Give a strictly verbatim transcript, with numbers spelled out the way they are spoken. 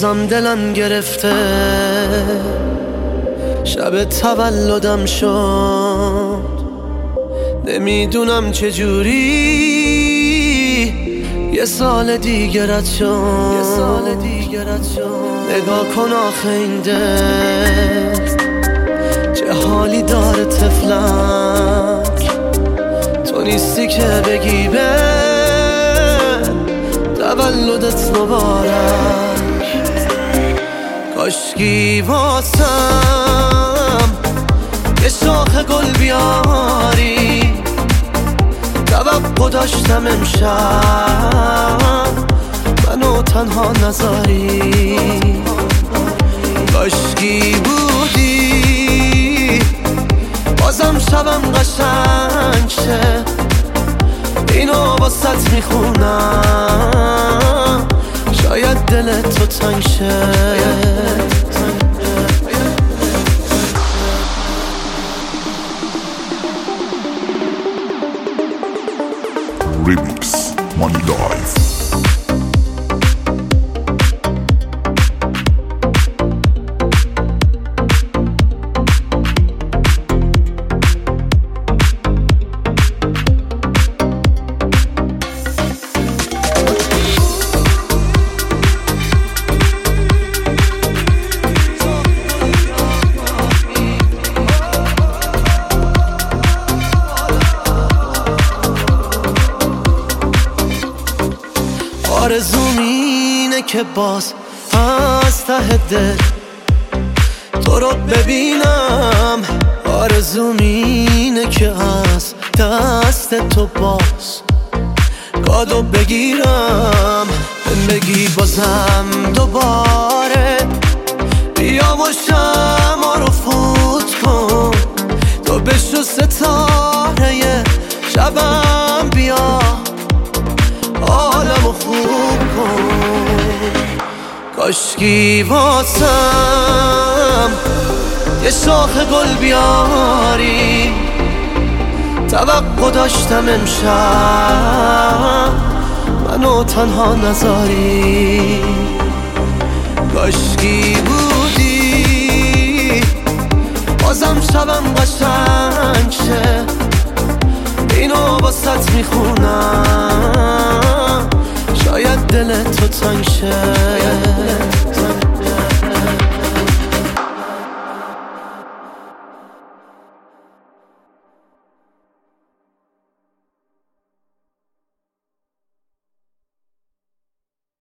بازم دلم گرفته، شب تولدم شد، نمیدونم چجوری یه سال دیگرت شد، یه سال دیگرت شد. نگاه کن آخه این دل چه حالی داره طفلک، تو نیستی که بگی به تولدت مبارک. کاشکی واسم یه شاخ گل بیاری، توقع داشتم امشب منو تنها نذاری. کاشکی بودی بازم شبم قشنگ شه، اینو واسط میخونم شاید دل تو تنگ شه. Remix Money Life. آرزوم اینه که باز از ته دل تو رو ببینم، آرزوم اینه که از دست تو باز کادو بگیرم، بگی بازم دوباره بیا و شمع رو فوت کن، تو بشو ستاره شبم بیا عالمو خوب کن. کاشکی واسم یه شاخ گل بیاری، توقع داشتم امشب منو تنها نذاری. کاشکی بودی بازم شبم قشنگ شه، اینو واسط میخونم شاید دل تو تنگ شه.